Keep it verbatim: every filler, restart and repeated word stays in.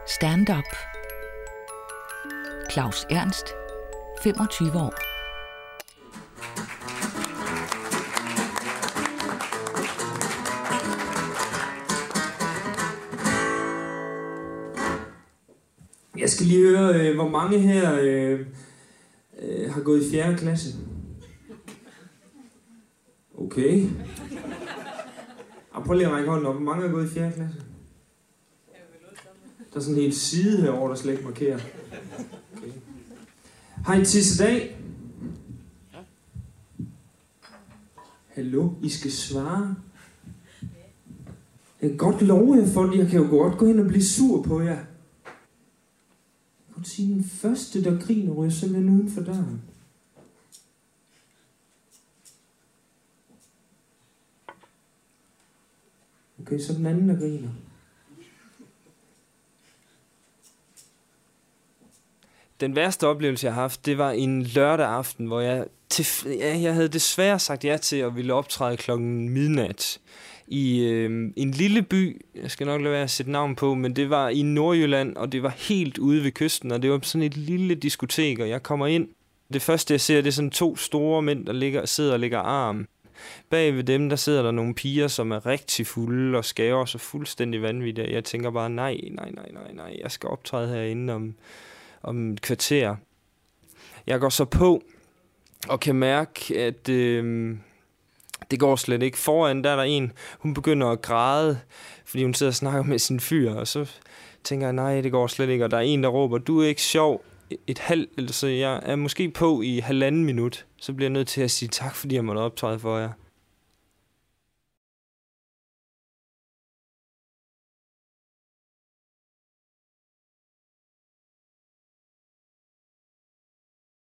Stand-up. Claus Ernst, femogtyve år. Jeg skal lige høre, øh, hvor mange her øh, øh, har gået i fjerde klasse. Okay. Og prøv lige at række hånden op. Hvor mange har gået i fjerde klasse? Der er sådan en hel side herovre, der slet ikke markerer. Okay. Har I tisset af? Hallo, I skal svare. Jeg kan godt love jer for, at jeg kan jo godt gå hen og blive sur på jer. Jeg kan sige, den første, der griner, ryger simpelthen uden for døren. Okay, så den anden, der griner. Den værste oplevelse, jeg har haft, det var en lørdag aften, hvor jeg, til, ja, jeg havde desværre sagt ja til at ville optræde klokken midnat i øh, en lille by. Jeg skal nok lade være at sætte navn på, men det var i Nordjylland, og det var helt ude ved kysten, og det var sådan et lille diskotek, og jeg kommer ind. Det første, jeg ser, det er sådan to store mænd, der ligger, sidder og lægger arm. Bag ved dem, der sidder der nogle piger, som er rigtig fulde og skærer sig fuldstændig vanvittigt. Jeg tænker bare, nej, nej, nej, nej, nej, jeg skal optræde herinde om... om et kvarter. Jeg går så på og kan mærke, at øh, det går slet ikke. Foran der er der en, hun begynder at græde, fordi hun sidder og snakker med sin fyr, og så tænker jeg, nej, det går slet ikke. Og der er en, der råber, du er ikke sjov. Et halvt, altså jeg er måske på i halvanden minut, så bliver jeg nødt til at sige tak, fordi jeg måtte optræde for jer.